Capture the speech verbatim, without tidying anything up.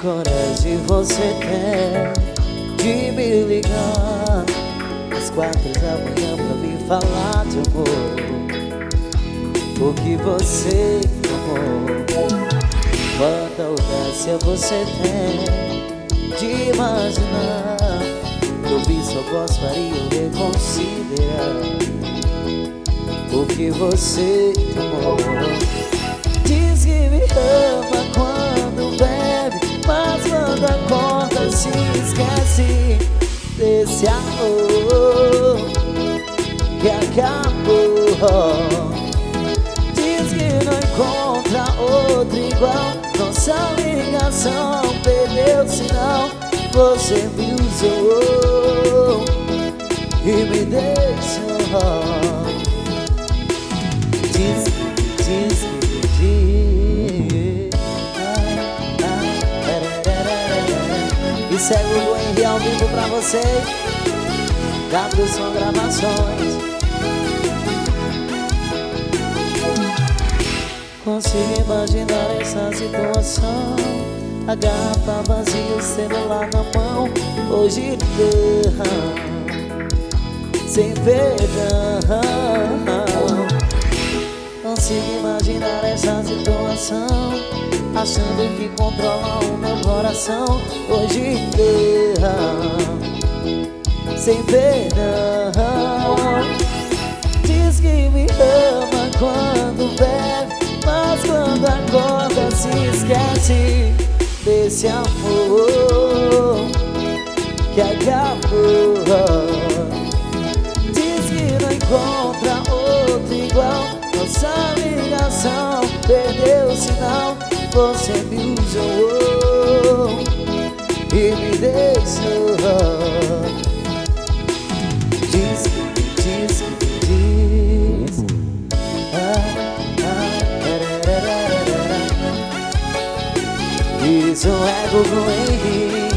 coragem você tem de me ligar às quatro da manhã pra me falar de amor? O que você amou? Quanta audácia você tem de imaginar que ouvir sua voz faria eu reconsiderar o que você amou. Diz que me ama quando bebe, mas quando acorda se esquece desse amor que acabou. Diz que não encontra outro igual, nossa ligação perdeu o sinal. Você me usou e me deixou. Diz, diz, diz. E segue o Henry ao vivo pra você. W Som Gravações. Consigo imaginar essa situação, a garrafa vazia, o celular na mão, hoje derrama, sem perdão. Consigo imaginar essa situação, achando que controla o meu coração, hoje derrama, sem perdão. Diz que me ama quando bebe, mas quando acorda se esquece desse amor que acabou. Diz que não encontra outro igual, nossa ligação perdeu o sinal. Você me usou e me deixou. Diz, diz, diz. Ah, ah, isso é Gugu Henry.